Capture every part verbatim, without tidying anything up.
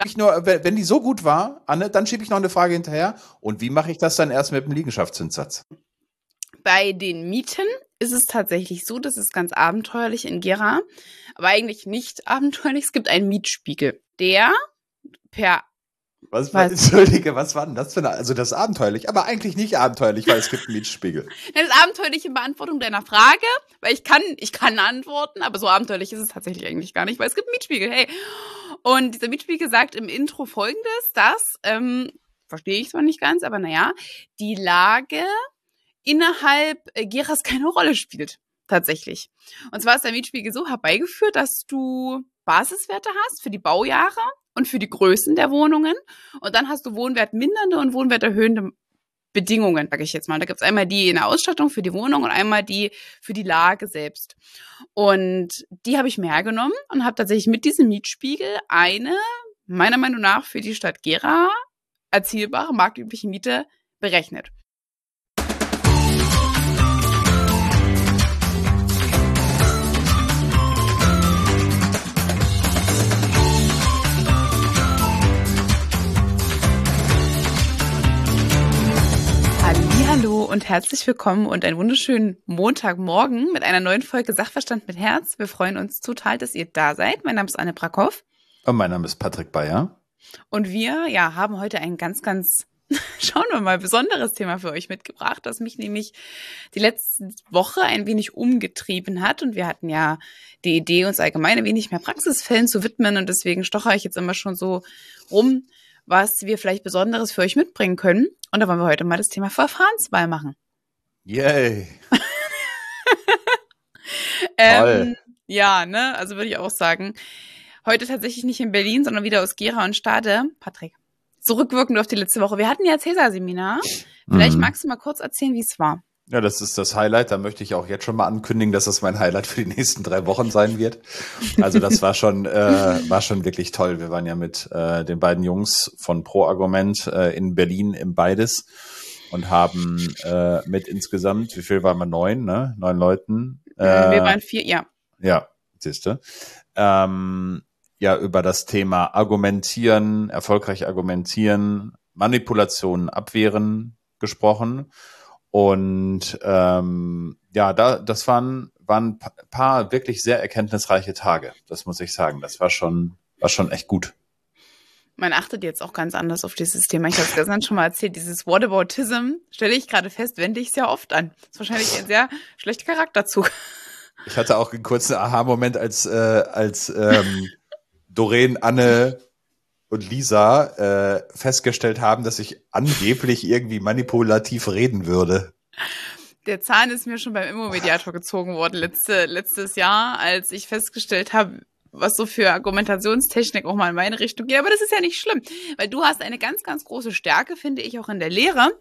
Ich nur, wenn die so gut war, Anne, dann schiebe ich noch eine Frage hinterher. Und wie mache ich das dann erst mit dem Liegenschaftszinssatz? Bei den Mieten ist es tatsächlich so, das ist ganz abenteuerlich in Gera, aber eigentlich nicht abenteuerlich. Es gibt einen Mietspiegel, der per Was, was, Entschuldige, was war denn das für eine, also das ist abenteuerlich, aber eigentlich nicht abenteuerlich, weil es gibt einen Mietspiegel. Das ist abenteuerliche Beantwortung deiner Frage, weil ich kann, ich kann antworten, aber so abenteuerlich ist es tatsächlich eigentlich gar nicht, weil es gibt einen Mietspiegel, hey. Und dieser Mietspiegel sagt im Intro Folgendes, dass, ähm, verstehe ich zwar nicht ganz, aber naja, die Lage innerhalb Geras keine Rolle spielt, tatsächlich. Und zwar ist der Mietspiegel so herbeigeführt, dass du Basiswerte hast für die Baujahre und für die Größen der Wohnungen. Und dann hast du wohnwertmindernde und wohnwerterhöhende Bedingungen, sage ich jetzt mal. Da gibt es einmal die in der Ausstattung für die Wohnung und einmal die für die Lage selbst. Und die habe ich mir hergenommen und habe tatsächlich mit diesem Mietspiegel eine, meiner Meinung nach, für die Stadt Gera erzielbare marktübliche Miete berechnet. Hallo und herzlich willkommen und einen wunderschönen Montagmorgen mit einer neuen Folge Sachverstand mit Herz. Wir freuen uns total, dass ihr da seid. Mein Name ist Anne Brackhoff. Und mein Name ist Patrick Bayer. Und wir ja, haben heute ein ganz, ganz, schauen wir mal, besonderes Thema für euch mitgebracht, das mich nämlich die letzte Woche ein wenig umgetrieben hat. Und wir hatten ja die Idee, uns allgemein ein wenig mehr Praxisfällen zu widmen. Und deswegen stoche ich jetzt immer schon so rum, was wir vielleicht Besonderes für euch mitbringen können. Und da wollen wir heute mal das Thema Verfahrenswahl machen. Yay! ähm, ja, ne, also würde ich auch sagen, heute tatsächlich nicht in Berlin, sondern wieder aus Gera und Stade. Patrick, zurückwirkend auf die letzte Woche. Wir hatten ja Cäsar-Seminar. Vielleicht mhm. magst du mal kurz erzählen, wie es war. Ja, das ist das Highlight. Da möchte ich auch jetzt schon mal ankündigen, dass das mein Highlight für die nächsten drei Wochen sein wird. Also das war schon äh, war schon wirklich toll. Wir waren ja mit äh, den beiden Jungs von Pro Argument äh, in Berlin im Beides und haben äh, mit insgesamt, wie viel waren wir? Neun, ne? Neun Leuten. Äh, wir waren vier, ja. Ja, siehst du. Ähm, ja, über das Thema Argumentieren, erfolgreich argumentieren, Manipulationen abwehren gesprochen. Und ähm, ja, da das waren waren ein paar wirklich sehr erkenntnisreiche Tage. Das muss ich sagen. Das war schon war schon echt gut. Man achtet jetzt auch ganz anders auf dieses Thema. Ich habe es gestern schon mal erzählt. Dieses Whataboutism stelle ich gerade fest, wende ich sehr oft an. Das ist wahrscheinlich ein sehr schlechter Charakterzug. Ich hatte auch einen kurzen Aha-Moment, als äh, als ähm, Doreen, Anne und Lisa äh, festgestellt haben, dass ich angeblich irgendwie manipulativ reden würde. Der Zahn ist mir schon beim Immomediator gezogen worden letzte, letztes Jahr, als ich festgestellt habe, was so für Argumentationstechnik auch mal in meine Richtung geht. Aber das ist ja nicht schlimm, weil du hast eine ganz, ganz große Stärke, finde ich, auch in der Lehre.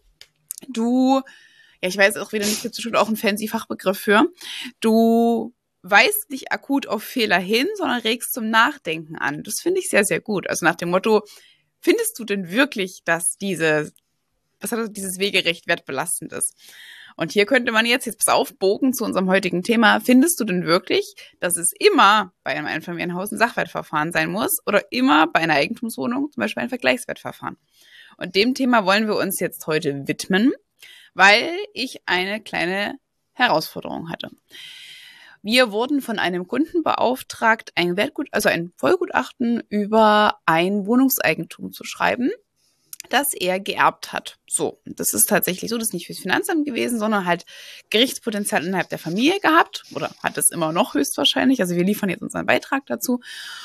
Du, ja, ich weiß auch wieder nicht, gibt es bestimmt auch einen fancy Fachbegriff für. Du weist nicht akut auf Fehler hin, sondern regst zum Nachdenken an. Das finde ich sehr, sehr gut. Also nach dem Motto, findest du denn wirklich, dass diese, was hat das, dieses Wegerecht wertbelastend ist? Und hier könnte man jetzt, jetzt pass auf, Bogen zu unserem heutigen Thema. Findest du denn wirklich, dass es immer bei einem Einfamilienhaus ein Sachwertverfahren sein muss oder immer bei einer Eigentumswohnung zum Beispiel ein Vergleichswertverfahren? Und dem Thema wollen wir uns jetzt heute widmen, weil ich eine kleine Herausforderung hatte. Wir wurden von einem Kunden beauftragt, ein Wertgut, also ein Vollgutachten über ein Wohnungseigentum zu schreiben, das er geerbt hat. So, das ist tatsächlich so, das ist nicht fürs Finanzamt gewesen, sondern halt Gerichtspotenzial innerhalb der Familie gehabt oder hat es immer noch höchstwahrscheinlich. Also wir liefern jetzt unseren Beitrag dazu.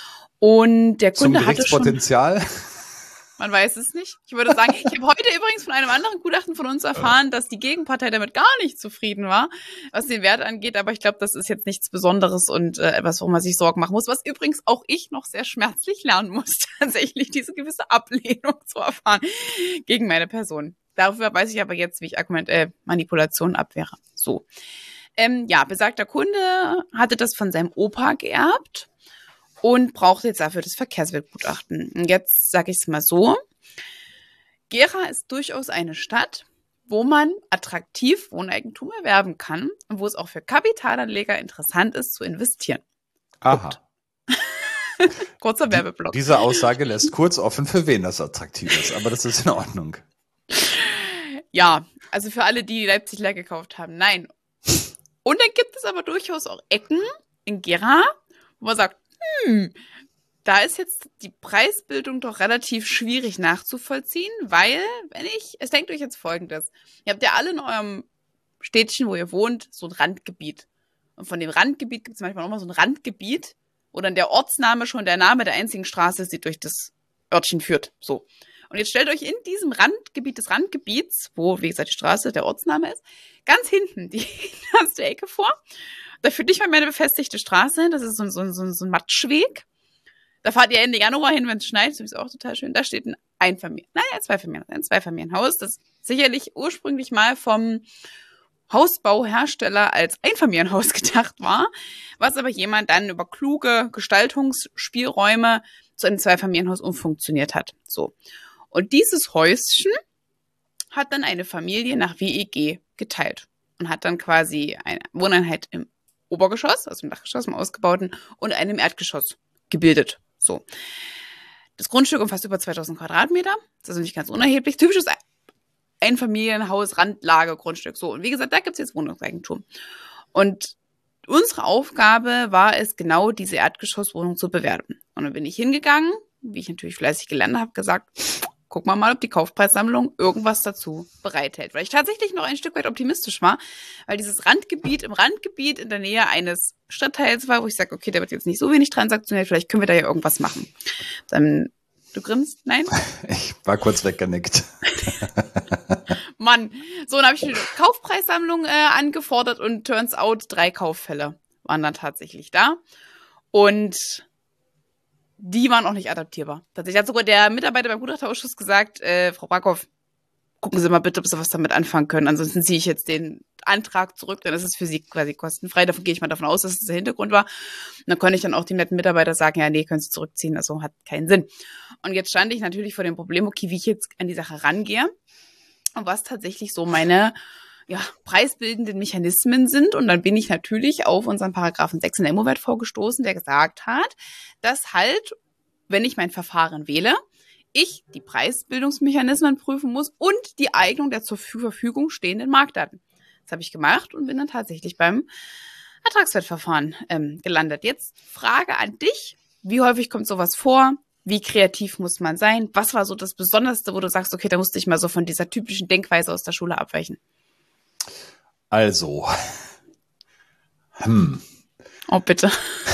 Und der Kunde Zum Gerichtspotenzial? Hatte schon, man weiß es nicht. Ich würde sagen, ich habe heute übrigens von einem anderen Gutachten von uns erfahren, dass die Gegenpartei damit gar nicht zufrieden war, was den Wert angeht. Aber ich glaube, das ist jetzt nichts Besonderes und äh, etwas, worum man sich Sorgen machen muss. Was übrigens auch ich noch sehr schmerzlich lernen muss, tatsächlich diese gewisse Ablehnung zu erfahren gegen meine Person. Dafür weiß ich aber jetzt, wie ich Argument, äh, Manipulation abwehre. So. Ähm, ja, besagter Kunde hatte das von seinem Opa geerbt und braucht jetzt dafür das Verkehrswertgutachten. Und jetzt sage ich es mal so, Gera ist durchaus eine Stadt, wo man attraktiv Wohneigentum erwerben kann und wo es auch für Kapitalanleger interessant ist, zu investieren. Aha. Kurzer Werbeblock. Die, diese Aussage lässt kurz offen, für wen das attraktiv ist, aber das ist in Ordnung. Ja, also für alle, die Leipzig leer gekauft haben, nein. Und dann gibt es aber durchaus auch Ecken in Gera, wo man sagt, hm, da ist jetzt die Preisbildung doch relativ schwierig nachzuvollziehen, weil, wenn ich, es denkt euch jetzt Folgendes. Ihr habt ja alle in eurem Städtchen, wo ihr wohnt, so ein Randgebiet. Und von dem Randgebiet gibt es manchmal nochmal so ein Randgebiet, wo dann der Ortsname schon der Name der einzigen Straße ist, die durch das Örtchen führt. So. Und jetzt stellt euch in diesem Randgebiet des Randgebiets, wo, wie gesagt, die Straße der Ortsname ist, ganz hinten die erste Ecke vor. Da führt nicht mal mehr eine befestigte Straße hin. Das ist so, so, so, so ein Matschweg. Da fahrt ihr Ende Januar hin, wenn es schneit. So ist auch total schön. Da steht ein Einfamilien, naja, ein Zweifamilien, ein Zweifamilienhaus, das sicherlich ursprünglich mal vom Hausbauhersteller als Einfamilienhaus gedacht war, was aber jemand dann über kluge Gestaltungsspielräume zu einem Zweifamilienhaus umfunktioniert hat. So. Und dieses Häuschen hat dann eine Familie nach W E G geteilt und hat dann quasi eine Wohneinheit im Obergeschoss, also im Dachgeschoss, im Ausgebauten, und einem Erdgeschoss gebildet. So. Das Grundstück umfasst über zweitausend Quadratmeter. Das ist also nicht ganz unerheblich. Typisches Einfamilienhaus, Randlage, Grundstück. So. Und wie gesagt, da gibt es jetzt Wohnungseigentum. Und unsere Aufgabe war es, genau diese Erdgeschosswohnung zu bewerten. Und dann bin ich hingegangen, wie ich natürlich fleißig gelernt habe, gesagt, guck mal mal, ob die Kaufpreissammlung irgendwas dazu bereithält. Weil ich tatsächlich noch ein Stück weit optimistisch war, weil dieses Randgebiet im Randgebiet in der Nähe eines Stadtteils war, wo ich sage, okay, da wird jetzt nicht so wenig transaktionell, vielleicht können wir da ja irgendwas machen. Dann, du grinst? Nein? Ich war kurz weggenickt. Mann. So, dann habe ich eine Kaufpreissammlung äh, angefordert und turns out, drei Kauffälle waren dann tatsächlich da. Und die waren auch nicht adaptierbar. Tatsächlich hat sogar der Mitarbeiter beim Gutachterausschuss gesagt, äh, Frau Brackhoff, gucken Sie mal bitte, ob Sie was damit anfangen können. Ansonsten ziehe ich jetzt den Antrag zurück, dann ist es für Sie quasi kostenfrei. Davon gehe ich mal davon aus, dass das der Hintergrund war. Und dann konnte ich dann auch dem netten Mitarbeiter sagen, ja, nee, können Sie zurückziehen, also hat keinen Sinn. Und jetzt stand ich natürlich vor dem Problem, okay, wie ich jetzt an die Sache rangehe und was tatsächlich so meine ja, preisbildenden Mechanismen sind. Und dann bin ich natürlich auf unseren Paragraphen sechs in der Immo-Wert vorgestoßen, der gesagt hat, dass halt, wenn ich mein Verfahren wähle, ich die Preisbildungsmechanismen prüfen muss und die Eignung der zur Verfügung stehenden Marktdaten. Das habe ich gemacht und bin dann tatsächlich beim Ertragswertverfahren ähm, gelandet. Jetzt Frage an dich, wie häufig kommt sowas vor? Wie kreativ muss man sein? Was war so das Besonderste, wo du sagst, okay, da musste ich mal so von dieser typischen Denkweise aus der Schule abweichen? Also, hm. Oh, bitte.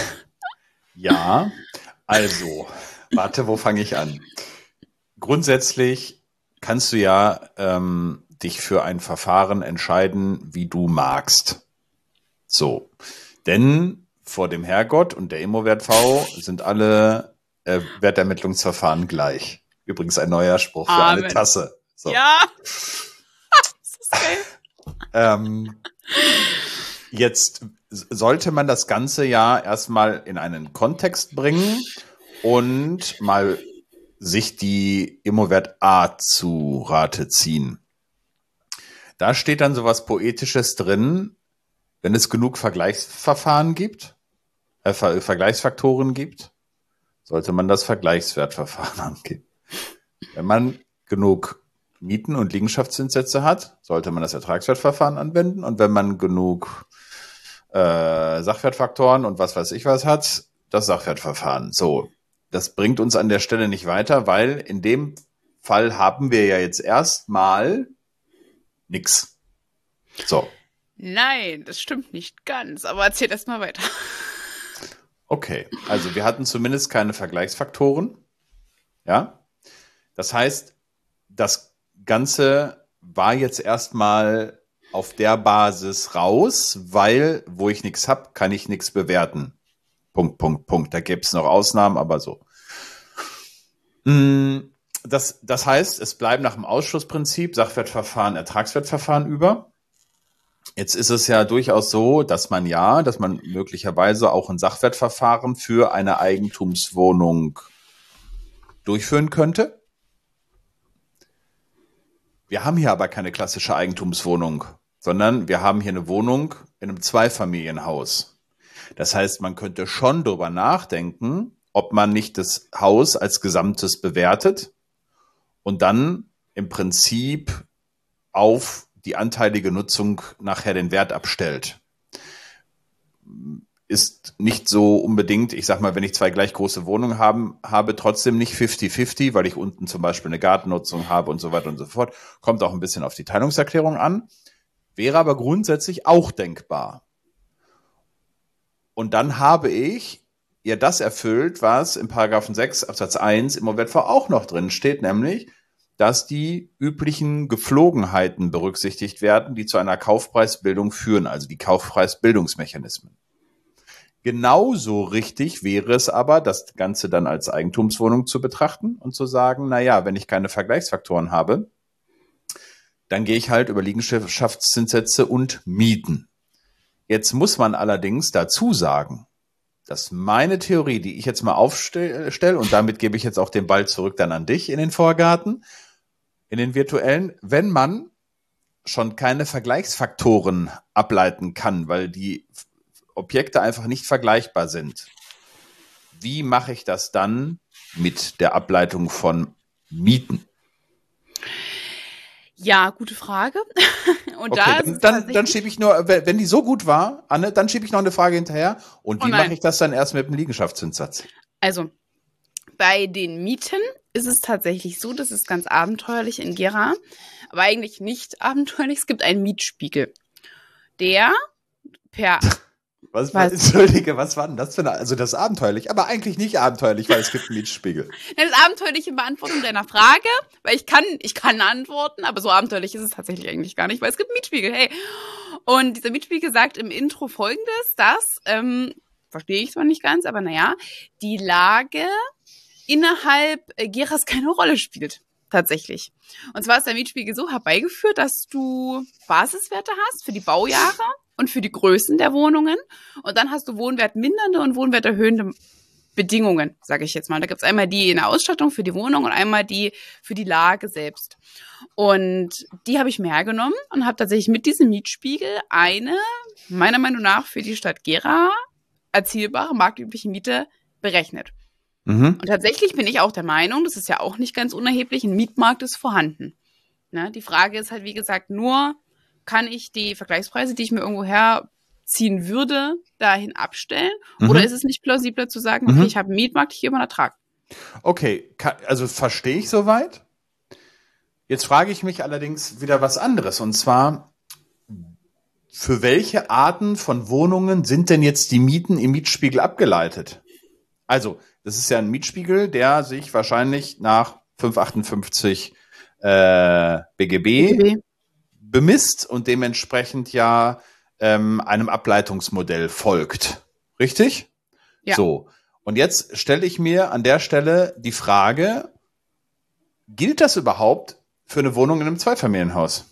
Ja, also, warte, wo fange ich an? Grundsätzlich kannst du ja ähm, dich für ein Verfahren entscheiden, wie du magst. So, denn vor dem Herrgott und der Immo-Wert V sind alle äh, Wertermittlungsverfahren gleich. Übrigens ein neuer Spruch für Amen. eine Tasse. So. Ja, das ist geil. Ähm, jetzt sollte man das Ganze ja erstmal in einen Kontext bringen und mal sich die Immo-Wert A zu Rate ziehen. Da steht dann sowas Poetisches drin, wenn es genug Vergleichsverfahren gibt, äh, Ver- Vergleichsfaktoren gibt, sollte man das Vergleichswertverfahren angeben. Wenn man genug Mieten- und Liegenschaftszinssätze hat, sollte man das Ertragswertverfahren anwenden. Und wenn man genug äh, Sachwertfaktoren und was weiß ich was hat, das Sachwertverfahren. So, das bringt uns an der Stelle nicht weiter, weil in dem Fall haben wir ja jetzt erstmal nix. So. Nein, das stimmt nicht ganz, aber erzähl erst mal weiter. Okay, also wir hatten zumindest keine Vergleichsfaktoren. Ja, das heißt, das Ganze war jetzt erstmal auf der Basis raus, weil, wo ich nichts habe, kann ich nichts bewerten. Punkt, Punkt, Punkt. Da gäbe es noch Ausnahmen, aber so. Das, das heißt, es bleiben nach dem Ausschlussprinzip Sachwertverfahren, Ertragswertverfahren über. Jetzt ist es ja durchaus so, dass man ja, dass man möglicherweise auch ein Sachwertverfahren für eine Eigentumswohnung durchführen könnte. Wir haben hier aber keine klassische Eigentumswohnung, sondern wir haben hier eine Wohnung in einem Zweifamilienhaus. Das heißt, man könnte schon darüber nachdenken, ob man nicht das Haus als Gesamtes bewertet und dann im Prinzip auf die anteilige Nutzung nachher den Wert abstellt. Ist nicht so unbedingt, ich sag mal, wenn ich zwei gleich große Wohnungen haben, habe, trotzdem nicht fünfzig fünfzig, weil ich unten zum Beispiel eine Gartennutzung habe und so weiter und so fort. Kommt auch ein bisschen auf die Teilungserklärung an. Wäre aber grundsätzlich auch denkbar. Und dann habe ich ja das erfüllt, was in Paragraphen sechs Absatz eins im O W V auch noch drin steht, nämlich, dass die üblichen Gepflogenheiten berücksichtigt werden, die zu einer Kaufpreisbildung führen, also die Kaufpreisbildungsmechanismen. Genauso richtig wäre es aber, das Ganze dann als Eigentumswohnung zu betrachten und zu sagen, na ja, wenn ich keine Vergleichsfaktoren habe, dann gehe ich halt über Liegenschaftszinssätze und Mieten. Jetzt muss man allerdings dazu sagen, dass meine Theorie, die ich jetzt mal aufstelle, und damit gebe ich jetzt auch den Ball zurück dann an dich in den Vorgarten, in den virtuellen, wenn man schon keine Vergleichsfaktoren ableiten kann, weil die Objekte einfach nicht vergleichbar sind. Wie mache ich das dann mit der Ableitung von Mieten? Ja, gute Frage. Und okay, da dann, dann, dann schiebe ich nur, wenn die so gut war, Anne, dann schiebe ich noch eine Frage hinterher. Und wie oh mache ich das dann erst mit dem Liegenschaftszinssatz? Also, bei den Mieten ist es tatsächlich so, das ist ganz abenteuerlich in Gera, aber eigentlich nicht abenteuerlich. Es gibt einen Mietspiegel, der per... Was, was? Entschuldige, was war denn das für eine, also das ist abenteuerlich, aber eigentlich nicht abenteuerlich, weil es gibt einen Mietspiegel. Das ist abenteuerliche Beantwortung deiner Frage, weil ich kann, ich kann antworten, aber so abenteuerlich ist es tatsächlich eigentlich gar nicht, weil es gibt einen Mietspiegel, hey. Und dieser Mietspiegel sagt im Intro Folgendes, dass, ähm, verstehe ich zwar nicht ganz, aber naja, die Lage innerhalb Geras keine Rolle spielt. Tatsächlich. Und zwar ist der Mietspiegel so herbeigeführt, dass du Basiswerte hast für die Baujahre und für die Größen der Wohnungen. Und dann hast du wohnwertmindernde und wohnwerterhöhende Bedingungen, sage ich jetzt mal. Da gibt's einmal die in der Ausstattung für die Wohnung und einmal die für die Lage selbst. Und die habe ich mir hergenommen und habe tatsächlich mit diesem Mietspiegel eine, meiner Meinung nach, für die Stadt Gera erzielbare marktübliche Miete berechnet. Mhm. Und tatsächlich bin ich auch der Meinung, das ist ja auch nicht ganz unerheblich, ein Mietmarkt ist vorhanden. Ne? Die Frage ist halt, wie gesagt, nur, kann ich die Vergleichspreise, die ich mir irgendwo herziehen würde, dahin abstellen? Mhm. Oder ist es nicht plausibler zu sagen, okay, mhm. ich habe einen Mietmarkt, ich gebe einen Ertrag? Okay, also verstehe ich soweit. Jetzt frage ich mich allerdings wieder was anderes. Und zwar, für welche Arten von Wohnungen sind denn jetzt die Mieten im Mietspiegel abgeleitet? Also, das ist ja ein Mietspiegel, der sich wahrscheinlich nach fünf achtundfünfzig äh, B G B, B G B bemisst und dementsprechend ja ähm, einem Ableitungsmodell folgt. Richtig? Ja. So. Und jetzt stelle ich mir an der Stelle die Frage, gilt das überhaupt für eine Wohnung in einem Zweifamilienhaus?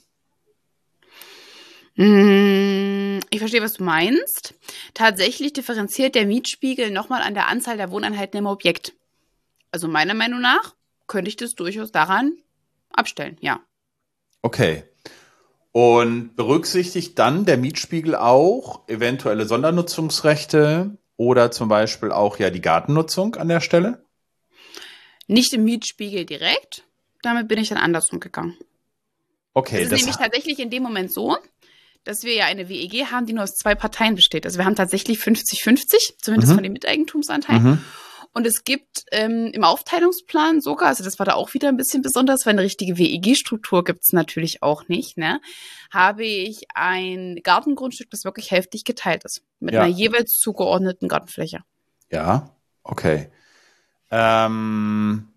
Ich verstehe, was du meinst. Tatsächlich differenziert der Mietspiegel nochmal an der Anzahl der Wohneinheiten im Objekt. Also meiner Meinung nach könnte ich das durchaus daran abstellen, ja. Okay. Und berücksichtigt dann der Mietspiegel auch eventuelle Sondernutzungsrechte oder zum Beispiel auch ja die Gartennutzung an der Stelle? Nicht im Mietspiegel direkt. Damit bin ich dann anders umgegangen. Okay. Es ist das nämlich tatsächlich in dem Moment so, dass wir ja eine W E G haben, die nur aus zwei Parteien besteht. Also wir haben tatsächlich fünfzig fünfzig, zumindest mhm. von den Miteigentumsanteilen. Mhm. Und es gibt ähm, im Aufteilungsplan sogar, also das war da auch wieder ein bisschen besonders, weil eine richtige W E G-Struktur gibt es natürlich auch nicht, ne? Habe ich ein Gartengrundstück, das wirklich hälftig geteilt ist. Mit ja. einer jeweils zugeordneten Gartenfläche. Ja, okay. Ähm,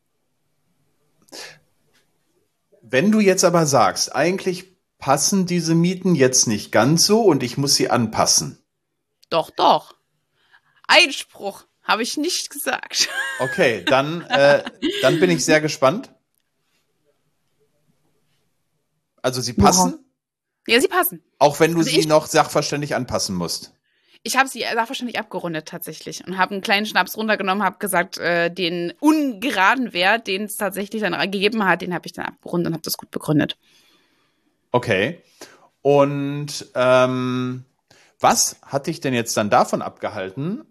wenn du jetzt aber sagst, eigentlich passen diese Mieten jetzt nicht ganz so und ich muss sie anpassen. Doch, doch. Einspruch. Habe ich nicht gesagt. Okay, dann, äh, dann bin ich sehr gespannt. Also sie passen? Ja, sie passen. Auch wenn du also sie ich, noch sachverständig anpassen musst. Ich habe sie sachverständig abgerundet tatsächlich und habe einen kleinen Schnaps runtergenommen, habe gesagt, äh, den ungeraden Wert, den es tatsächlich dann gegeben hat, den habe ich dann abgerundet und habe das gut begründet. Okay. Und ähm, was hat dich denn jetzt dann davon abgehalten,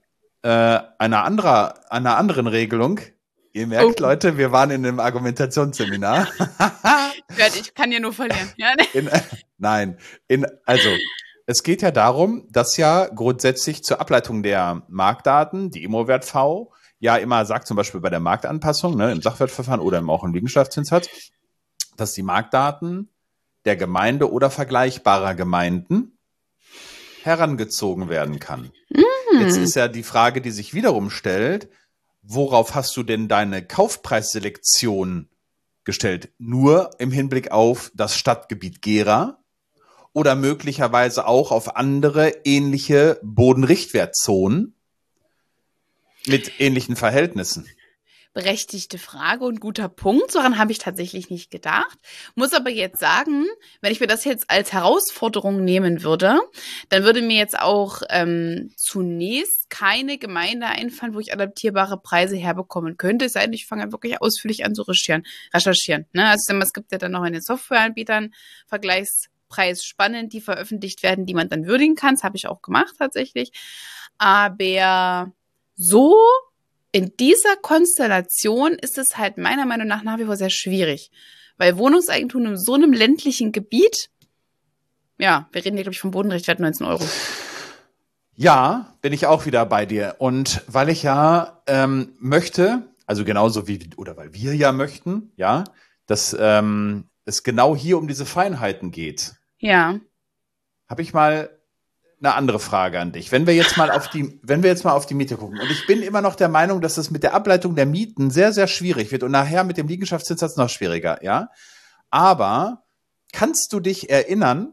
äh, einer, anderer, einer anderen Regelung. Ihr merkt, oh. Leute, wir waren in einem Argumentationsseminar. Ich kann ja nur verlieren. Ja, ne? in, nein, in, also es geht ja darum, dass ja grundsätzlich zur Ableitung der Marktdaten, die Immowert V, ja immer sagt, zum Beispiel bei der Marktanpassung, ne, im Sachwertverfahren oder auch im Liegenschaftszinssatz, dass die Marktdaten der Gemeinde oder vergleichbarer Gemeinden herangezogen werden kann. Mm. Jetzt ist ja die Frage, die sich wiederum stellt, worauf hast du denn deine Kaufpreisselektion gestellt? Nur im Hinblick auf das Stadtgebiet Gera oder möglicherweise auch auf andere ähnliche Bodenrichtwertzonen mit ähnlichen Verhältnissen? Berechtigte Frage und guter Punkt. So daran habe ich tatsächlich nicht gedacht. Muss aber jetzt sagen, wenn ich mir das jetzt als Herausforderung nehmen würde, dann würde mir jetzt auch ähm, zunächst keine Gemeinde einfallen, wo ich adaptierbare Preise herbekommen könnte. Es sei denn, ich fange wirklich ausführlich an zu recherchieren. recherchieren ne? Also es gibt ja dann noch in den Softwareanbietern Vergleichspreisspannen, die veröffentlicht werden, die man dann würdigen kann. Das habe ich auch gemacht tatsächlich. Aber so in dieser Konstellation ist es halt meiner Meinung nach nach wie vor sehr schwierig, weil Wohnungseigentum in so einem ländlichen Gebiet, ja, wir reden hier, glaube ich, vom Bodenrichtwert neunzehn Euro. Ja, bin ich auch wieder bei dir. Und weil ich ja ähm, möchte, also genauso wie, oder weil wir ja möchten, ja, dass ähm, es genau hier um diese Feinheiten geht. Ja. Habe ich mal eine andere Frage an dich. Wenn wir jetzt mal auf die, wenn wir jetzt mal auf die Miete gucken, und ich bin immer noch der Meinung, dass es mit der Ableitung der Mieten sehr, sehr schwierig wird und nachher mit dem Liegenschaftszinssatz noch schwieriger, ja. Aber kannst du dich erinnern,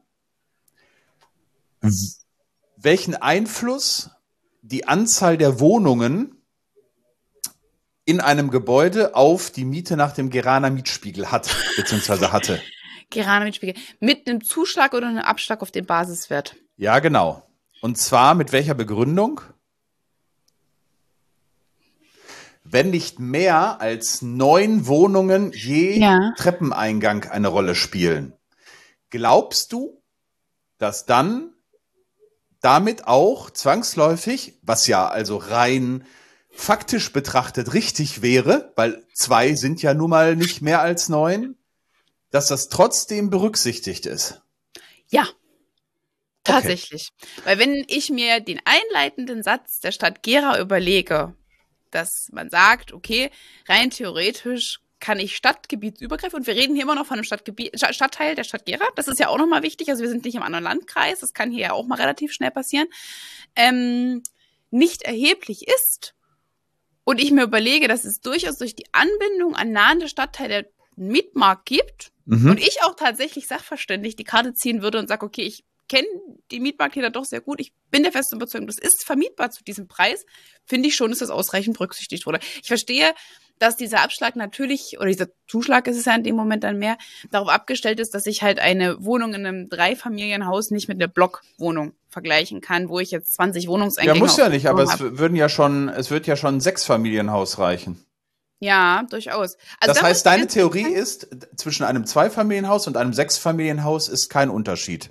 welchen Einfluss die Anzahl der Wohnungen in einem Gebäude auf die Miete nach dem Geraner Mietspiegel hat, beziehungsweise hatte? Geraner Mietspiegel. Mit einem Zuschlag oder einem Abschlag auf den Basiswert? Ja, genau. Und zwar mit welcher Begründung? Wenn nicht mehr als neun Wohnungen je ja. Treppeneingang eine Rolle spielen. Glaubst du, dass dann damit auch zwangsläufig, was ja also rein faktisch betrachtet richtig wäre, weil zwei sind ja nun mal nicht mehr als neun, dass das trotzdem berücksichtigt ist? Ja. Tatsächlich. Okay. Weil wenn ich mir den einleitenden Satz der Stadt Gera überlege, dass man sagt, okay, rein theoretisch kann ich stadtgebietsübergreifend, und wir reden hier immer noch von einem Stadtgebiet, Stadtteil der Stadt Gera, das ist ja auch nochmal wichtig, also wir sind nicht im anderen Landkreis, das kann hier ja auch mal relativ schnell passieren, ähm, nicht erheblich ist und ich mir überlege, dass es durchaus durch die Anbindung an nahende Stadtteile einen Mietmarkt gibt mhm. und ich auch tatsächlich sachverständig die Karte ziehen würde und sage, okay, ich kenne die Mietmarkt hier doch sehr gut. Ich bin der festen Überzeugung, das ist vermietbar zu diesem Preis. Finde ich schon, dass das ausreichend berücksichtigt wurde. Ich verstehe, dass dieser Abschlag natürlich, oder dieser Zuschlag ist es ja in dem Moment dann mehr, darauf abgestellt ist, dass ich halt eine Wohnung in einem Dreifamilienhaus nicht mit einer Blockwohnung vergleichen kann, wo ich jetzt zwanzig Wohnungseingänge habe. Ja, muss ja nicht, aber es würden ja schon, es wird ja schon ein Sechsfamilienhaus reichen. Ja, durchaus. Also das heißt, deine Theorie ist, zwischen einem Zweifamilienhaus und einem Sechsfamilienhaus ist kein Unterschied.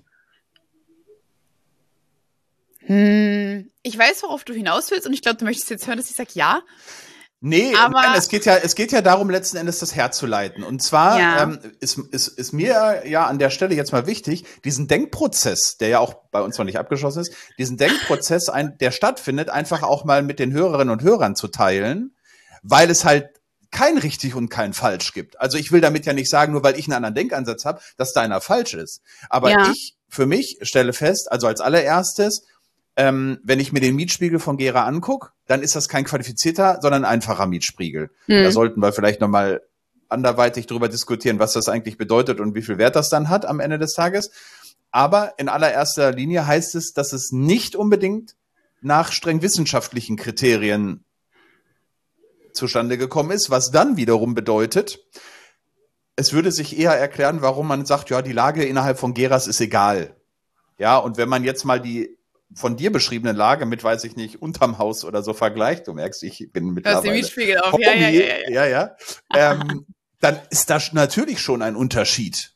Hm, ich weiß, worauf du hinaus willst, und ich glaube, du möchtest jetzt hören, dass ich sage ja. Nee, aber nein, es geht ja, es geht ja darum, letzten Endes das herzuleiten. Und zwar ja. ähm, ist, ist, ist mir ja an der Stelle jetzt mal wichtig, diesen Denkprozess, der ja auch bei uns noch nicht abgeschlossen ist, diesen Denkprozess, ein, der stattfindet, einfach auch mal mit den Hörerinnen und Hörern zu teilen, weil es halt kein richtig und kein falsch gibt. Also ich will damit ja nicht sagen, nur weil ich einen anderen Denkansatz habe, dass deiner falsch ist. Aber ja. ich für mich stelle fest, also als allererstes, Ähm, wenn ich mir den Mietspiegel von Gera angucke, dann ist das kein qualifizierter, sondern ein einfacher Mietspiegel. Mhm. Da sollten wir vielleicht nochmal anderweitig drüber diskutieren, was das eigentlich bedeutet und wie viel Wert das dann hat am Ende des Tages. Aber in allererster Linie heißt es, dass es nicht unbedingt nach streng wissenschaftlichen Kriterien zustande gekommen ist, was dann wiederum bedeutet, es würde sich eher erklären, warum man sagt, ja, die Lage innerhalb von Geras ist egal. Ja, und wenn man jetzt mal die von dir beschriebene Lage mit, weiß ich nicht, unterm Haus oder so vergleicht, du merkst, ich bin mittlerweile du hast den Mietspiegel auf, ja, ja, ja, ja, ja, ja. ähm, dann ist das natürlich schon ein Unterschied.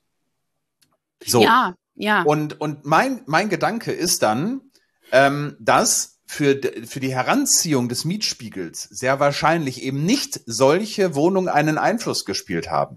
So. Ja, ja. Und, und mein, mein Gedanke ist dann, ähm, dass für, für die Heranziehung des Mietspiegels sehr wahrscheinlich eben nicht solche Wohnungen einen Einfluss gespielt haben.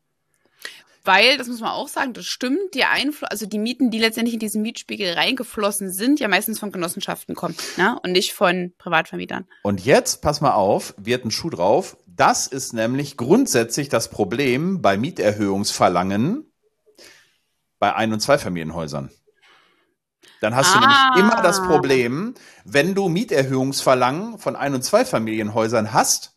Weil, das muss man auch sagen, das stimmt, die Einfluss, also die Mieten, die letztendlich in diesen Mietspiegel reingeflossen sind, ja meistens von Genossenschaften kommen, ne? Und nicht von Privatvermietern. Und jetzt, pass mal auf, wird ein Schuh drauf. Das ist nämlich grundsätzlich das Problem bei Mieterhöhungsverlangen bei Ein- und Zweifamilienhäusern. Dann hast ah. du nämlich immer das Problem, wenn du Mieterhöhungsverlangen von Ein- und Zweifamilienhäusern hast,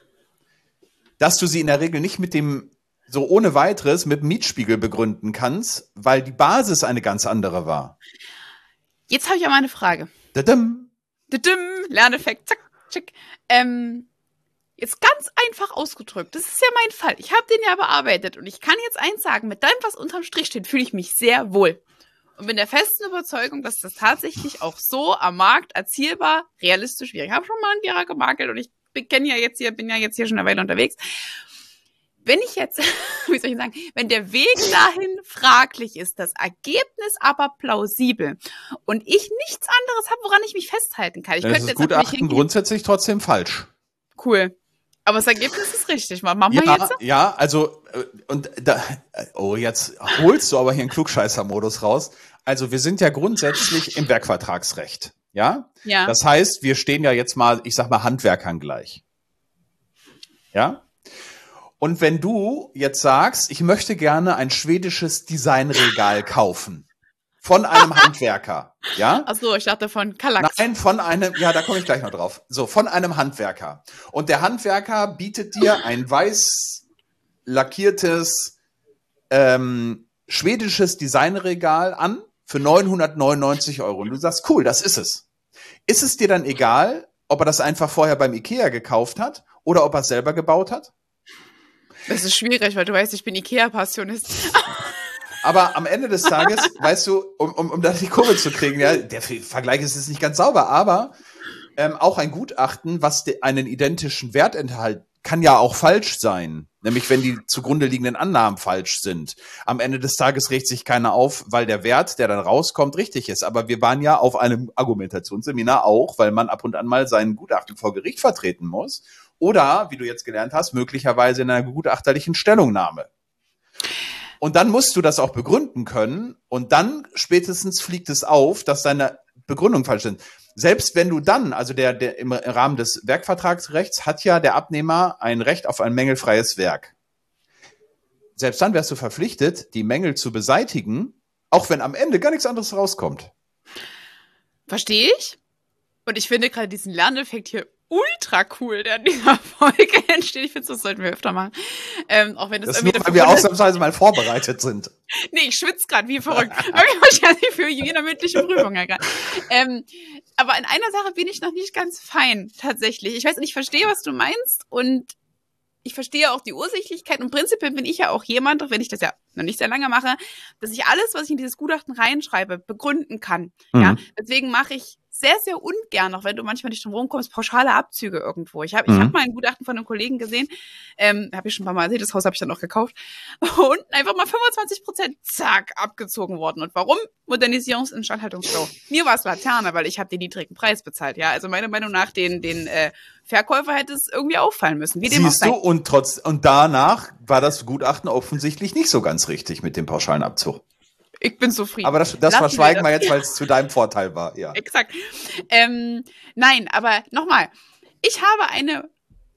dass du sie in der Regel nicht mit dem so ohne weiteres mit dem Mietspiegel begründen kannst, weil die Basis eine ganz andere war. Jetzt habe ich aber eine Frage. Dadum. Dadum. Lerneffekt. Zack, zack. Ähm, jetzt ganz einfach ausgedrückt. Das ist ja mein Fall. Ich habe den ja bearbeitet und ich kann jetzt eins sagen, mit dem, was unterm Strich steht, fühle ich mich sehr wohl. Und bin der festen Überzeugung, dass das tatsächlich auch so am Markt erzielbar, realistisch wäre. Ich habe schon mal einen Gera gemakelt und ich bin ja jetzt hier, bin ja jetzt hier schon eine Weile unterwegs. Wenn ich jetzt, wie soll ich sagen, wenn der Weg dahin fraglich ist, das Ergebnis aber plausibel und ich nichts anderes habe, woran ich mich festhalten kann. Ich das könnte ist Gutachten grundsätzlich trotzdem falsch. Cool. Aber das Ergebnis ist richtig. Machen wir ja, jetzt? Ja, also, und da, oh, jetzt holst du aber hier einen Klugscheißer-Modus raus. Also, wir sind ja grundsätzlich im Werkvertragsrecht. Ja? Ja. Das heißt, wir stehen ja jetzt mal, ich sag mal, Handwerkern gleich. Ja? Und wenn du jetzt sagst, ich möchte gerne ein schwedisches Designregal kaufen von einem Handwerker, ja? Ach so, ich dachte von Kallax. Nein, von einem, ja, da komme ich gleich noch drauf. So, von einem Handwerker. Und der Handwerker bietet dir ein weiß lackiertes ähm, schwedisches Designregal an für neunhundertneunundneunzig Euro. Und du sagst, cool, das ist es. Ist es dir dann egal, ob er das einfach vorher beim Ikea gekauft hat oder ob er es selber gebaut hat? Das ist schwierig, weil du weißt, ich bin Ikea-Passionist. Aber am Ende des Tages, weißt du, um, um, um da die Kurve zu kriegen, ja, der Vergleich ist jetzt nicht ganz sauber, aber ähm, auch ein Gutachten, was de, einen identischen Wert enthält, kann ja auch falsch sein. Nämlich, wenn die zugrunde liegenden Annahmen falsch sind. Am Ende des Tages regt sich keiner auf, weil der Wert, der dann rauskommt, richtig ist. Aber wir waren ja auf einem Argumentationsseminar auch, weil man ab und an mal seinen Gutachten vor Gericht vertreten muss. Oder, wie du jetzt gelernt hast, möglicherweise in einer gutachterlichen Stellungnahme. Und dann musst du das auch begründen können. Und dann spätestens fliegt es auf, dass deine Begründungen falsch sind. Selbst wenn du dann, also der, der im Rahmen des Werkvertragsrechts hat ja der Abnehmer ein Recht auf ein mängelfreies Werk. Selbst dann wärst du verpflichtet, die Mängel zu beseitigen, auch wenn am Ende gar nichts anderes rauskommt. Verstehe ich. Und ich finde gerade diesen Lerneffekt hier ultra cool, der in dieser Folge entsteht. Ich finde, das sollten wir öfter machen. Ähm, auch wenn das, das irgendwie nur, weil wir ausnahmsweise mal vorbereitet sind. Nee, ich schwitze gerade wie verrückt. Aber ich wahrscheinlich für jede mündliche Prüfung. Ja, ähm, aber in einer Sache bin ich noch nicht ganz fein, tatsächlich. Ich weiß nicht, ich verstehe, was du meinst und ich verstehe auch die Ursächlichkeit und prinzipiell bin ich ja auch jemand, auch wenn ich das ja noch nicht sehr lange mache, dass ich alles, was ich in dieses Gutachten reinschreibe, begründen kann. Mhm. Ja, deswegen mache ich sehr, sehr ungern, auch wenn du manchmal nicht drum rumkommst, pauschale Abzüge irgendwo. Ich habe mhm. ich hab mal ein Gutachten von einem Kollegen gesehen, ähm, habe ich schon ein paar Mal erzählt, das Haus habe ich dann auch gekauft, und einfach mal fünfundzwanzig Prozent, zack, abgezogen worden. Und warum? Modernisierungs- und Instandhaltungsstau. Mir war es Laterne, weil ich habe den niedrigen Preis bezahlt. Ja, also meiner Meinung nach, den, den äh, Verkäufer hätte es irgendwie auffallen müssen. Wie dem Siehst du, und, trotz, und danach war das Gutachten offensichtlich nicht so ganz richtig mit dem pauschalen Abzug. Ich bin zufrieden. Aber das, das verschweigen wir, das. wir jetzt, weil es zu deinem Vorteil war. Ja. Exakt. Ähm, nein, aber nochmal. Ich habe eine,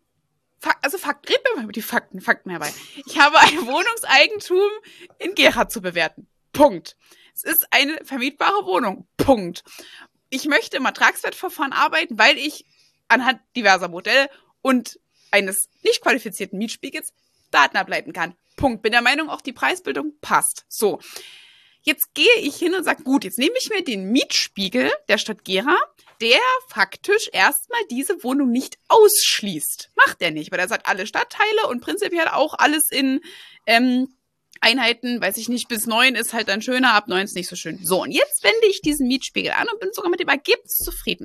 also Fakt, red mir mal über die Fakten, Fakten herbei. Ich habe ein Wohnungseigentum in Gera zu bewerten. Punkt. Es ist eine vermietbare Wohnung. Punkt. Ich möchte im Ertragswertverfahren arbeiten, weil ich anhand diverser Modelle und eines nicht qualifizierten Mietspiegels Daten ableiten kann. Punkt. Bin der Meinung, auch die Preisbildung passt. So. Jetzt gehe ich hin und sage, gut, jetzt nehme ich mir den Mietspiegel der Stadt Gera, der faktisch erstmal diese Wohnung nicht ausschließt. Macht er nicht, weil er sagt, alle Stadtteile und prinzipiell auch alles in ähm, Einheiten, weiß ich nicht, bis neun ist halt dann schöner, ab neun ist nicht so schön. So, und jetzt wende ich diesen Mietspiegel an und bin sogar mit dem Ergebnis zufrieden.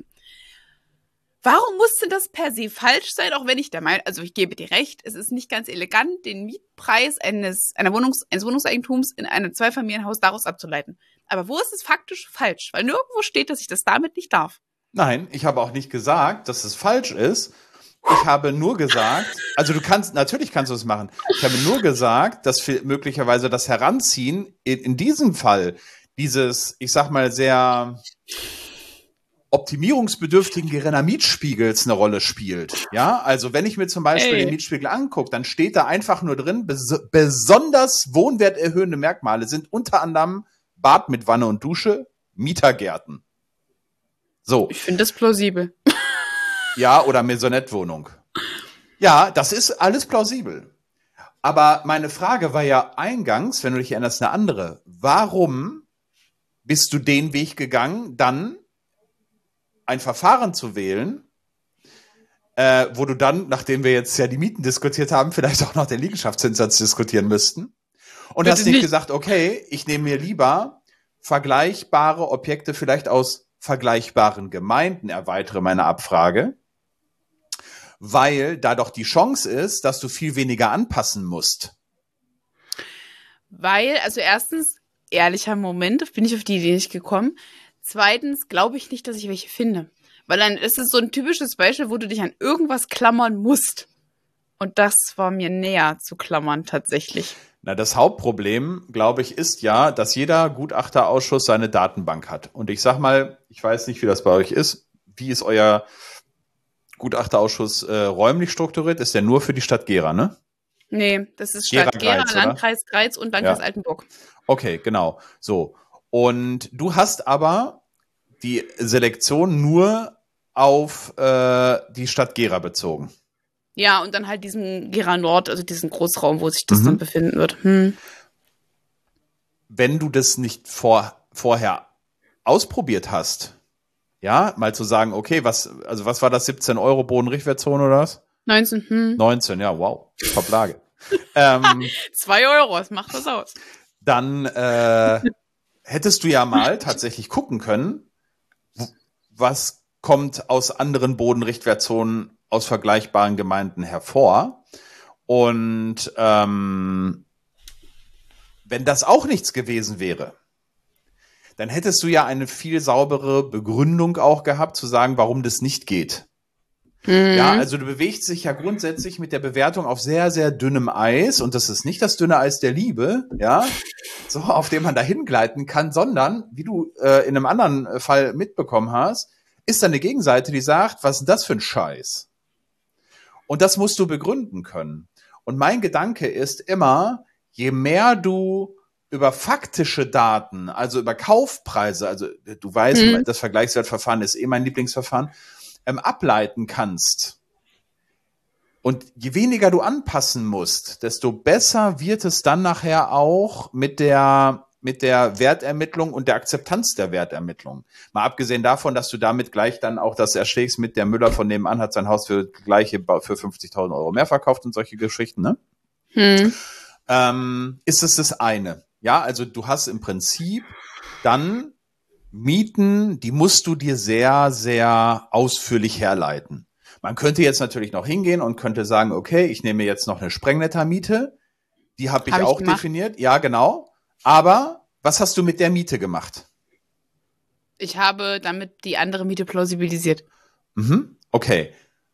Warum muss denn das per se falsch sein, auch wenn ich der Meinung, also ich gebe dir recht, es ist nicht ganz elegant, den Mietpreis eines, einer Wohnungs, eines Wohnungseigentums in einem Zweifamilienhaus daraus abzuleiten. Aber wo ist es faktisch falsch? Weil nirgendwo steht, dass ich das damit nicht darf. Nein, ich habe auch nicht gesagt, dass es falsch ist. Ich habe nur gesagt, also du kannst, natürlich kannst du es machen. Ich habe nur gesagt, dass für möglicherweise das Heranziehen in, in diesem Fall dieses, ich sag mal, sehr optimierungsbedürftigen Gerinner-Mietspiegels eine Rolle spielt. Ja, also wenn ich mir zum Beispiel Hey. den Mietspiegel angucke, dann steht da einfach nur drin, bes- besonders wohnwerterhöhende Merkmale sind unter anderem Bad mit Wanne und Dusche, Mietergärten. So. Ich finde das plausibel. Ja, oder Maisonette-Wohnung. Ja, das ist alles plausibel. Aber meine Frage war ja eingangs, wenn du dich erinnerst, eine andere. Warum bist du den Weg gegangen, dann ein Verfahren zu wählen, äh, wo du dann, nachdem wir jetzt ja die Mieten diskutiert haben, vielleicht auch noch den Liegenschaftszinssatz diskutieren müssten? Und Bitte hast nicht nicht. gesagt, okay, ich nehme mir lieber vergleichbare Objekte vielleicht aus vergleichbaren Gemeinden, erweitere meine Abfrage, weil da doch die Chance ist, dass du viel weniger anpassen musst. Weil, also erstens, ehrlicher Moment, bin ich auf die Idee nicht gekommen. Zweitens, glaube ich nicht, dass ich welche finde. Weil dann ist es so ein typisches Beispiel, wo du dich an irgendwas klammern musst. Und das war mir näher zu klammern, tatsächlich. Na, das Hauptproblem, glaube ich, ist ja, dass jeder Gutachterausschuss seine Datenbank hat. Und ich sag mal, ich weiß nicht, wie das bei euch ist. Wie ist euer Gutachterausschuss äh, räumlich strukturiert? Ist der nur für die Stadt Gera, ne? Nee, das ist Gera, Stadt Gera, Greiz, oder? Landkreis Greiz und Landkreis Ja. Altenburg. Okay, genau. So. Und du hast aber die Selektion nur auf äh, die Stadt Gera bezogen. Ja, und dann halt diesen Gera Nord, also diesen Großraum, wo sich das Mhm. dann befinden wird. Hm. Wenn du das nicht vor, vorher ausprobiert hast, ja, mal zu sagen, okay, was, also was war das, siebzehn Euro Bodenrichtwertzone oder was? neunzehn, hm. neunzehn, ja, wow, Top-Lage. ähm, Zwei Euro, was macht das aus? dann äh, hättest du ja mal tatsächlich gucken können, w- was kommt aus anderen Bodenrichtwertzonen aus vergleichbaren Gemeinden hervor. Und ähm, wenn das auch nichts gewesen wäre, dann hättest du ja eine viel saubere Begründung auch gehabt, zu sagen, warum das nicht geht. Hm. Ja, also du bewegst dich ja grundsätzlich mit der Bewertung auf sehr, sehr dünnem Eis, und das ist nicht das dünne Eis der Liebe, ja, so, auf dem man dahin gleiten kann, sondern, wie du äh, in einem anderen Fall mitbekommen hast, ist da eine Gegenseite, die sagt, was ist denn das für ein Scheiß? Und das musst du begründen können. Und mein Gedanke ist immer, je mehr du über faktische Daten, also über Kaufpreise, also du weißt, Hm. das Vergleichswertverfahren ist eh mein Lieblingsverfahren, ähm, ableiten kannst. Und je weniger du anpassen musst, desto besser wird es dann nachher auch mit der, mit der Wertermittlung und der Akzeptanz der Wertermittlung. Mal abgesehen davon, dass du damit gleich dann auch das erschlägst mit der Müller von nebenan hat sein Haus für gleiche Ba- für fünfzigtausend Euro mehr verkauft und solche Geschichten, ne? Hm. ähm, ist es das eine. Ja, also du hast im Prinzip dann Mieten, die musst du dir sehr, sehr ausführlich herleiten. Man könnte jetzt natürlich noch hingehen und könnte sagen, okay, ich nehme jetzt noch eine Sprengnetter-Miete. Die habe ich Hab ich auch gemacht. definiert. Ja, genau. Aber was hast du mit der Miete gemacht? Ich habe damit die andere Miete plausibilisiert. Mhm. Okay.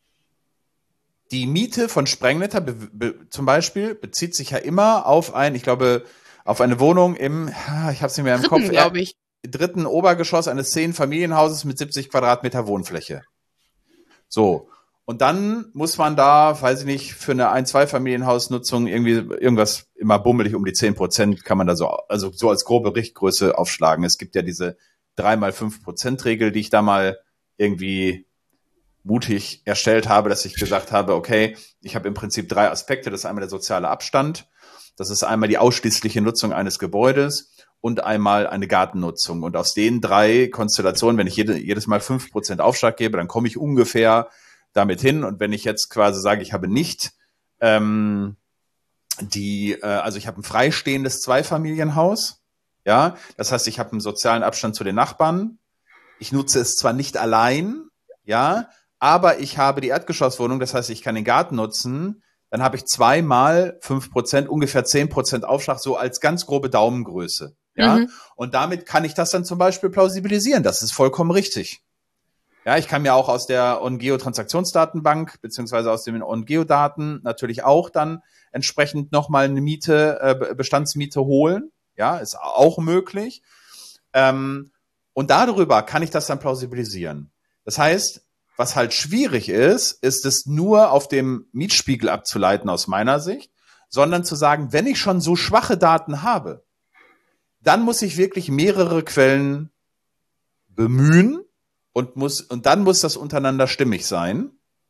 Die Miete von Sprengnetter be be zum Beispiel bezieht sich ja immer auf ein, ich glaube, auf eine Wohnung im, ah, ich habe es nicht mehr im Dritten, Kopf, glaube ich. dritten Obergeschoss eines Zehn-Familienhauses mit siebzig Quadratmeter Wohnfläche. So. Und dann muss man da, weiß ich nicht, für eine Ein-Zwei-Familienhausnutzung irgendwie irgendwas immer bummelig um die zehn Prozent kann man da so, also so als grobe Richtgröße aufschlagen. Es gibt ja diese drei mal fünf Prozent Regel, die ich da mal irgendwie mutig erstellt habe, dass ich gesagt habe, okay, ich habe im Prinzip drei Aspekte. Das ist einmal der soziale Abstand, das ist einmal die ausschließliche Nutzung eines Gebäudes und einmal eine Gartennutzung. Und aus den drei Konstellationen, wenn ich jede, jedes Mal fünf Prozent Aufschlag gebe, dann komme ich ungefähr damit hin. Und wenn ich jetzt quasi sage, ich habe nicht ähm, die, äh, also ich habe ein freistehendes Zweifamilienhaus, ja, das heißt, ich habe einen sozialen Abstand zu den Nachbarn. Ich nutze es zwar nicht allein, ja, aber ich habe die Erdgeschosswohnung, das heißt, ich kann den Garten nutzen. Dann habe ich zweimal fünf Prozent, ungefähr zehn Prozent Aufschlag, so als ganz grobe Daumengröße. Ja, Mhm. und damit kann ich das dann zum Beispiel plausibilisieren. Das ist vollkommen richtig. Ja, ich kann mir auch aus der OnGeo-Transaktionsdatenbank beziehungsweise aus den OnGeo-Daten natürlich auch dann entsprechend nochmal eine Miete, äh, Bestandsmiete holen. Ja, ist auch möglich. Ähm, und darüber kann ich das dann plausibilisieren. Das heißt, was halt schwierig ist, ist es nur auf dem Mietspiegel abzuleiten aus meiner Sicht, sondern zu sagen, wenn ich schon so schwache Daten habe, dann muss ich wirklich mehrere Quellen bemühen und muss, und dann muss das untereinander stimmig sein.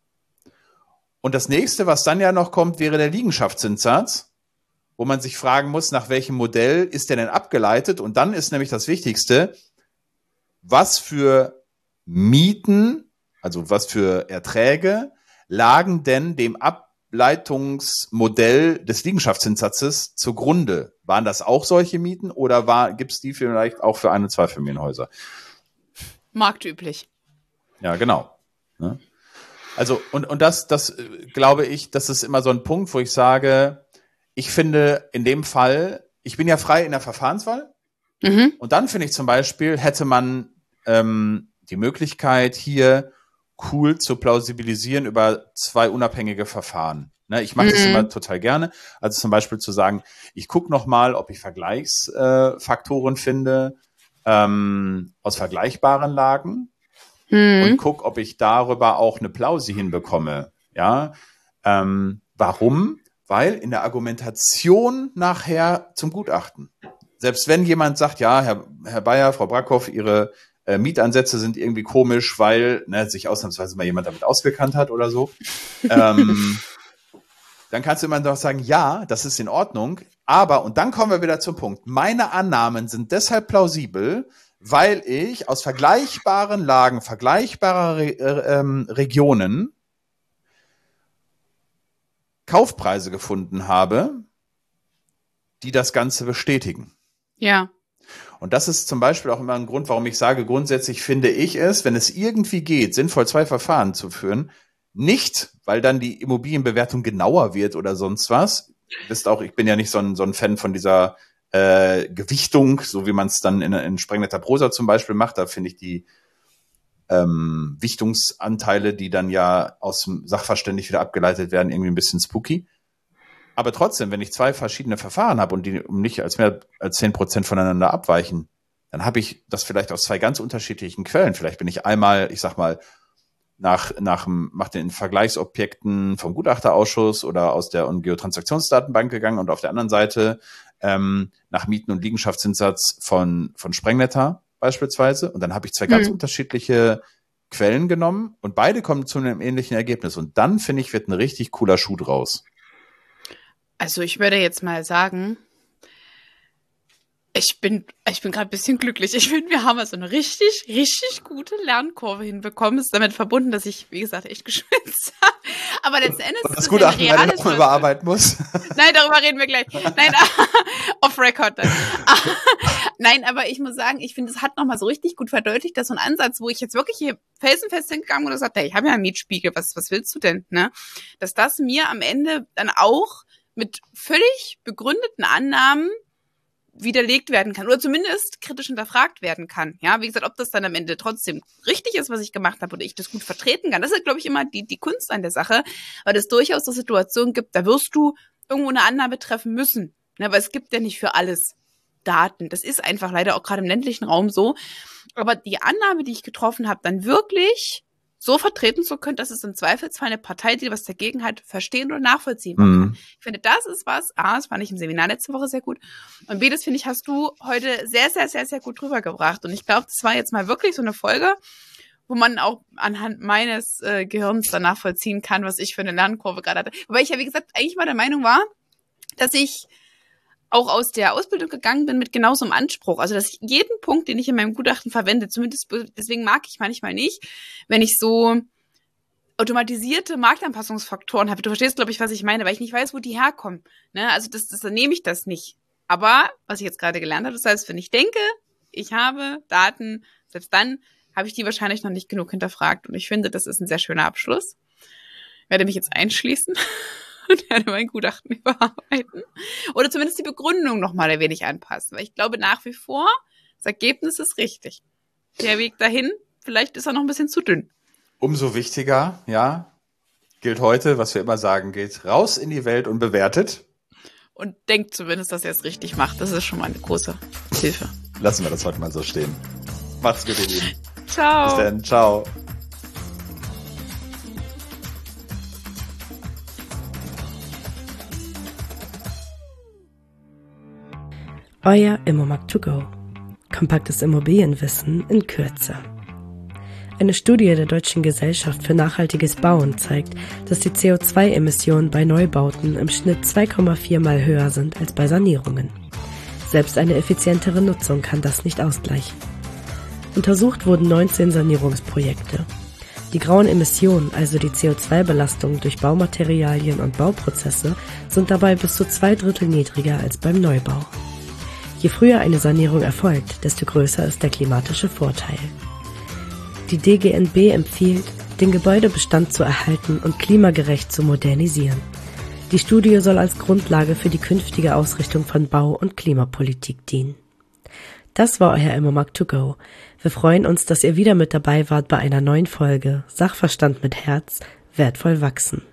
Und das nächste, was dann ja noch kommt, wäre der Liegenschaftszinssatz, wo man sich fragen muss, nach welchem Modell ist der denn abgeleitet? Und dann ist nämlich das Wichtigste, was für Mieten, also was für Erträge lagen denn dem Ableitungsmodell des Liegenschaftszinssatzes zugrunde? Waren das auch solche Mieten oder gibt es die vielleicht auch für Ein- und Zweifamilienhäuser? Marktüblich. Ja, genau. Ne? Also, und, und das, das glaube ich, das ist immer so ein Punkt, wo ich sage, ich finde in dem Fall, ich bin ja frei in der Verfahrenswahl. Mhm. Und dann finde ich zum Beispiel, hätte man ähm, die Möglichkeit, hier cool zu plausibilisieren über zwei unabhängige Verfahren. Ne, ich mache mhm. das immer total gerne. Also zum Beispiel zu sagen, ich gucke nochmal, ob ich Vergleichsfaktoren äh, finde ähm, aus vergleichbaren Lagen. Mhm. Und guck, ob ich darüber auch eine Plausi hinbekomme. Ja, ähm, warum? Weil in der Argumentation nachher zum Gutachten, selbst wenn jemand sagt, ja, Herr, Herr Bayer, Frau Brackhoff, Ihre äh, Mietansätze sind irgendwie komisch, weil ne, sich ausnahmsweise mal jemand damit ausgekannt hat oder so, ähm, dann kannst du immer noch sagen, ja, das ist in Ordnung, aber, und dann kommen wir wieder zum Punkt, meine Annahmen sind deshalb plausibel, weil ich aus vergleichbaren Lagen, vergleichbarer Re- äh, ähm, Regionen Kaufpreise gefunden habe, die das Ganze bestätigen. Ja. Und das ist zum Beispiel auch immer ein Grund, warum ich sage, grundsätzlich finde ich es, wenn es irgendwie geht, sinnvoll zwei Verfahren zu führen, nicht, weil dann die Immobilienbewertung genauer wird oder sonst was. Ihr wisst auch, ich bin ja nicht so ein, so ein Fan von dieser Äh, Gewichtung, so wie man es dann in, in Sprengnetter Prosa zum Beispiel macht. Da finde ich die ähm, Wichtungsanteile, die dann ja aus dem Sachverständig wieder abgeleitet werden, irgendwie ein bisschen spooky. Aber trotzdem, wenn ich zwei verschiedene Verfahren habe und die nicht als mehr als zehn Prozent voneinander abweichen, dann habe ich das vielleicht aus zwei ganz unterschiedlichen Quellen. Vielleicht bin ich einmal, ich sag mal, nach, nach, nach den Vergleichsobjekten vom Gutachterausschuss oder aus der OnGeo-Transaktionsdatenbank gegangen und auf der anderen Seite ähm, nach Mieten- und Liegenschaftszinssatz von, von Sprengnetter beispielsweise. Und dann habe ich zwei ganz mhm. unterschiedliche Quellen genommen und beide kommen zu einem ähnlichen Ergebnis. Und dann, finde ich, wird ein richtig cooler Schuh draus. Also ich würde jetzt mal sagen, ich bin, ich bin gerade ein bisschen glücklich. Ich finde, wir haben also eine richtig, richtig gute Lernkurve hinbekommen. Ist damit verbunden, dass ich, wie gesagt, echt geschwitzt habe. Aber letzten Endes und das Gutachten leider noch mal überarbeiten muss. Nein, darüber reden wir gleich. Nein, off record dann. Nein, aber ich muss sagen, ich finde, es hat nochmal so richtig gut verdeutlicht, dass so ein Ansatz, wo ich jetzt wirklich hier felsenfest hingegangen und gesagt, hey, ich habe ja einen Mietspiegel, was, was willst du denn, ne? Dass das mir am Ende dann auch mit völlig begründeten Annahmen widerlegt werden kann oder zumindest kritisch hinterfragt werden kann. Ja, wie gesagt, ob das dann am Ende trotzdem richtig ist, was ich gemacht habe oder ich das gut vertreten kann, das ist, glaube ich, immer die, die Kunst an der Sache, weil es durchaus eine Situation gibt, da wirst du irgendwo eine Annahme treffen müssen. Ne, aber es gibt ja nicht für alles Daten. Das ist einfach leider auch gerade im ländlichen Raum so. Aber die Annahme, die ich getroffen habe, dann wirklich so vertreten zu können, dass es im Zweifelsfall eine Partei, die was dagegen hat, verstehen oder nachvollziehen kann. Mhm. Ich finde, das ist was, A, das fand ich im Seminar letzte Woche sehr gut, und B, das finde ich, hast du heute sehr, sehr, sehr, sehr gut rübergebracht. Und ich glaube, das war jetzt mal wirklich so eine Folge, wo man auch anhand meines äh, Gehirns dann nachvollziehen kann, was ich für eine Lernkurve gerade hatte. Wobei ich ja, wie gesagt, eigentlich mal der Meinung war, dass ich auch aus der Ausbildung gegangen bin mit genau so einem Anspruch. Also, dass ich jeden Punkt, den ich in meinem Gutachten verwende, zumindest deswegen mag ich manchmal nicht, wenn ich so automatisierte Marktanpassungsfaktoren habe. Du verstehst, glaube ich, was ich meine, weil ich nicht weiß, wo die herkommen. Ne? Also, das, das, dann nehme ich das nicht. Aber, was ich jetzt gerade gelernt habe, das heißt, wenn ich denke, ich habe Daten, selbst dann habe ich die wahrscheinlich noch nicht genug hinterfragt. Und ich finde, das ist ein sehr schöner Abschluss. Ich werde mich jetzt einschließen und werde mein Gutachten überarbeiten. Oder zumindest die Begründung nochmal ein wenig anpassen. Weil ich glaube nach wie vor, das Ergebnis ist richtig. Der Weg dahin vielleicht ist er noch ein bisschen zu dünn. Umso wichtiger, ja, gilt heute, was wir immer sagen, geht raus in die Welt und bewertet. Und denkt zumindest, dass er es richtig macht. Das ist schon mal eine große Hilfe. Lassen wir das heute mal so stehen. Macht's gut, ihr Lieben. Ciao. Bis dann, ciao. Euer Immomag to go. Kompaktes Immobilienwissen in Kürze. Eine Studie der Deutschen Gesellschaft für nachhaltiges Bauen zeigt, dass die C O zwei Emissionen bei Neubauten im Schnitt zwei Komma vier Mal höher sind als bei Sanierungen. Selbst eine effizientere Nutzung kann das nicht ausgleichen. Untersucht wurden neunzehn Sanierungsprojekte. Die grauen Emissionen, also die C O zwei Belastung durch Baumaterialien und Bauprozesse, sind dabei bis zu zwei Drittel niedriger als beim Neubau. Je früher eine Sanierung erfolgt, desto größer ist der klimatische Vorteil. Die D G N B empfiehlt, den Gebäudebestand zu erhalten und klimagerecht zu modernisieren. Die Studie soll als Grundlage für die künftige Ausrichtung von Bau- und Klimapolitik dienen. Das war euer Immomag to go. Wir freuen uns, dass ihr wieder mit dabei wart bei einer neuen Folge Sachverstand mit Herz, wertvoll wachsen.